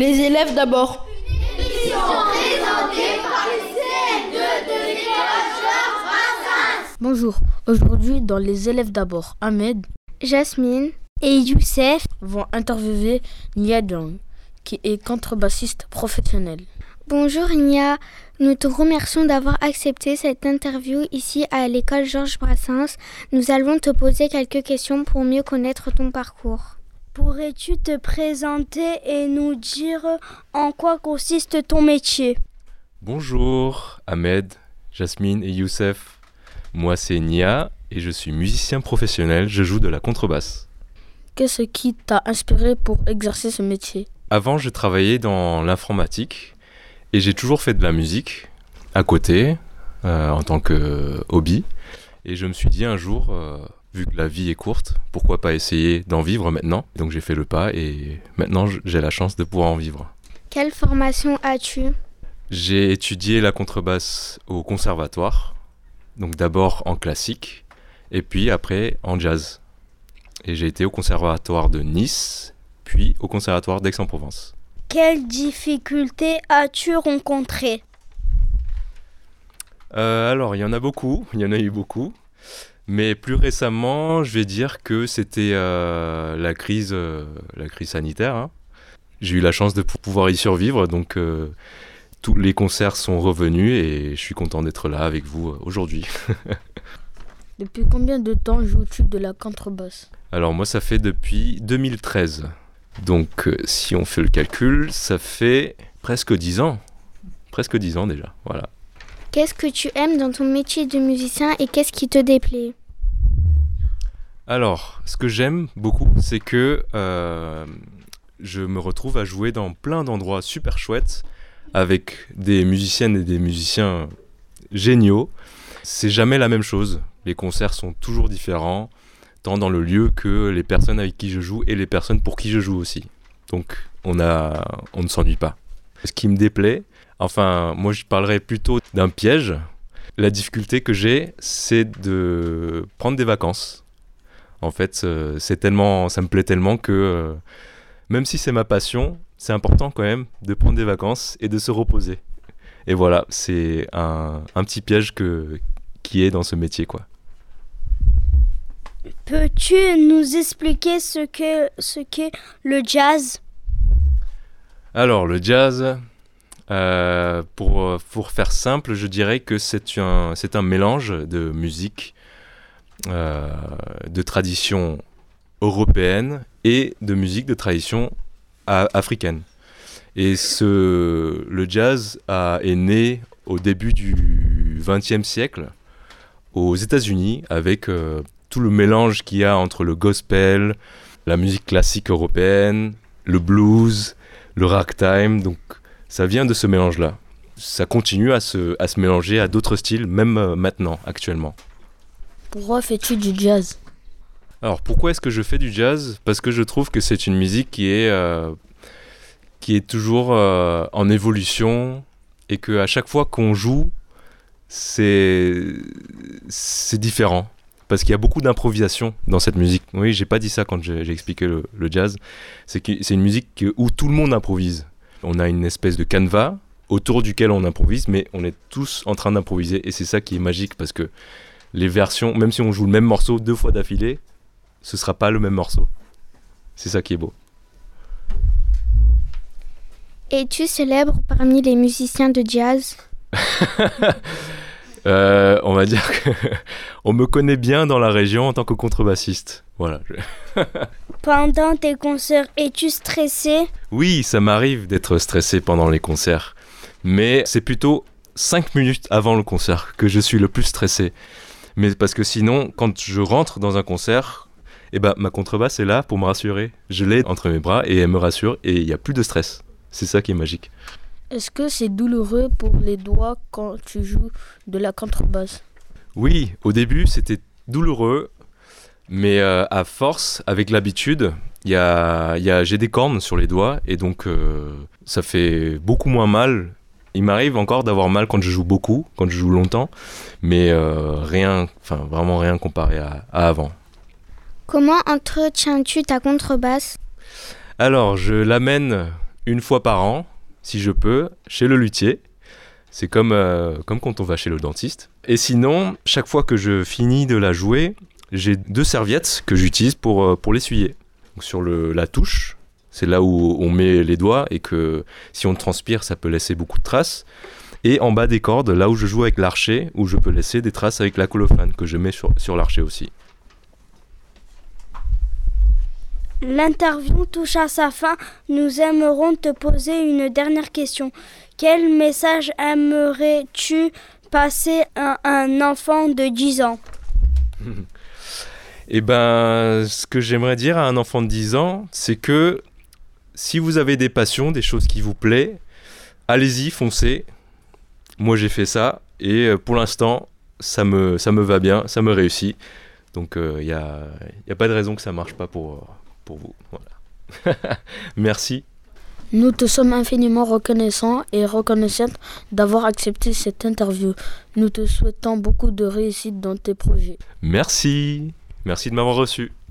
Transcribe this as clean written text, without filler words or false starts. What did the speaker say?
Les élèves d'abord. Émission présentée par les CM2 de l'école Georges Brassens. Bonjour, aujourd'hui dans Les élèves d'abord, Ahmed, Jasmine et Youssef vont interviewer Nia Dong, qui est contrebassiste professionnelle. Bonjour Nia, nous te remercions d'avoir accepté cette interview ici à l'école Georges Brassens. Nous allons te poser quelques questions pour mieux connaître ton parcours. Pourrais-tu te présenter et nous dire en quoi consiste ton métier ? Bonjour Ahmed, Jasmine et Youssef. Moi c'est Nia et je suis musicien professionnel, je joue de la contrebasse. Qu'est-ce qui t'a inspiré pour exercer ce métier ? Avant je travaillais dans l'informatique et j'ai toujours fait de la musique à côté en tant que hobby. Et je me suis dit un jour, vu que la vie est courte, pourquoi pas essayer d'en vivre maintenant ? Donc j'ai fait le pas et maintenant j'ai la chance de pouvoir en vivre. Quelle formation as-tu ? J'ai étudié la contrebasse au conservatoire, donc d'abord en classique et puis après en jazz. Et j'ai été au conservatoire de Nice, puis au conservatoire d'Aix-en-Provence. Quelles difficultés as-tu rencontrées ? Alors, il y en a eu beaucoup. Mais plus récemment, je vais dire que c'était la crise sanitaire. Hein. J'ai eu la chance de pouvoir y survivre, donc tous les concerts sont revenus et je suis content d'être là avec vous aujourd'hui. Depuis combien de temps joues-tu de la contrebasse ? Alors moi, ça fait depuis 2013. Donc si on fait le calcul, ça fait presque 10 ans. Presque 10 ans déjà, voilà. Qu'est-ce que tu aimes dans ton métier de musicien et qu'est-ce qui te déplaît ? Alors, ce que j'aime beaucoup, c'est que je me retrouve à jouer dans plein d'endroits super chouettes avec des musiciennes et des musiciens géniaux. C'est jamais la même chose. Les concerts sont toujours différents, tant dans le lieu que les personnes avec qui je joue et les personnes pour qui je joue aussi. Donc, on ne s'ennuie pas. Ce qui me déplaît, enfin, moi je parlerais plutôt d'un piège. La difficulté que j'ai, c'est de prendre des vacances. En fait, ça me plaît tellement que même si c'est ma passion, c'est important quand même de prendre des vacances et de se reposer. Et voilà, c'est un petit piège qui est dans ce métier, quoi. Peux-tu nous expliquer ce qu'est le jazz ? Alors, le jazz, pour faire simple, je dirais que c'est un mélange de musique, de tradition européenne et de musique de tradition africaine. Et le jazz est né au début du XXe siècle aux États-Unis avec tout le mélange qu'il y a entre le gospel, la musique classique européenne, le blues, le ragtime. Donc ça vient de ce mélange-là. Ça continue à se mélanger à d'autres styles, même maintenant, actuellement. Pourquoi fais-tu du jazz ? Alors pourquoi est-ce que je fais du jazz ? Parce que je trouve que c'est une musique qui est toujours en évolution et qu'à chaque fois qu'on joue, c'est différent. Parce qu'il y a beaucoup d'improvisation dans cette musique. Oui, j'ai pas dit ça quand j'ai expliqué le jazz. C'est une musique où tout le monde improvise. On a une espèce de canevas autour duquel on improvise, mais on est tous en train d'improviser. Et c'est ça qui est magique, parce que les versions, même si on joue le même morceau 2 fois d'affilée, ce sera pas le même morceau. C'est ça qui est beau. Es-tu célèbre parmi les musiciens de jazz ? On va dire qu'on me connaît bien dans la région en tant que contrebassiste. Voilà. Pendant tes concerts, es-tu stressé ? Oui, ça m'arrive d'être stressé pendant les concerts. Mais c'est plutôt 5 minutes avant le concert que je suis le plus stressé. Mais parce que sinon, quand je rentre dans un concert, ma contrebasse est là pour me rassurer. Je l'ai entre mes bras et elle me rassure et il n'y a plus de stress. C'est ça qui est magique. Est-ce que c'est douloureux pour les doigts quand tu joues de la contrebasse ? Oui, au début c'était douloureux, mais à force, avec l'habitude, j'ai des cornes sur les doigts et donc ça fait beaucoup moins mal. Il m'arrive encore d'avoir mal quand je joue beaucoup, quand je joue longtemps, mais vraiment rien comparé à avant. Comment entretiens-tu ta contrebasse ? Alors, je l'amène une fois par an, si je peux, chez le luthier. C'est comme quand on va chez le dentiste. Et sinon, chaque fois que je finis de la jouer, j'ai 2 serviettes que j'utilise pour l'essuyer. Donc sur la touche, c'est là où on met les doigts et que si on transpire, ça peut laisser beaucoup de traces. Et en bas des cordes, là où je joue avec l'archet, où je peux laisser des traces avec la colophane que je mets sur l'archet aussi. L'interview touche à sa fin. Nous aimerons te poser une dernière question. Quel message aimerais-tu passer à un enfant de 10 ans ? Eh ben, ce que j'aimerais dire à un enfant de 10 ans, c'est que si vous avez des passions, des choses qui vous plaisent, allez-y, foncez. Moi, j'ai fait ça et pour l'instant, ça me va bien, ça me réussit. Donc, il y a pas de raison que ça ne marche pas pour vous. Voilà. Merci. Nous te sommes infiniment reconnaissants et reconnaissantes d'avoir accepté cette interview. Nous te souhaitons beaucoup de réussite dans tes projets. Merci. Merci de m'avoir reçu.